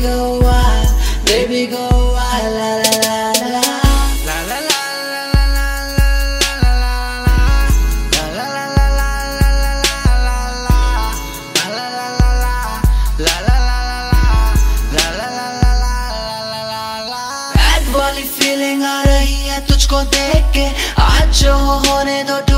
go wild, baby go wild, la la la la. La la la la la la la la la la. La la la la la la la la la. La la la la la. La la la la la. La la la la la la. Bad वाली feeling आ रही है तुझको देख के, आज जो होने दो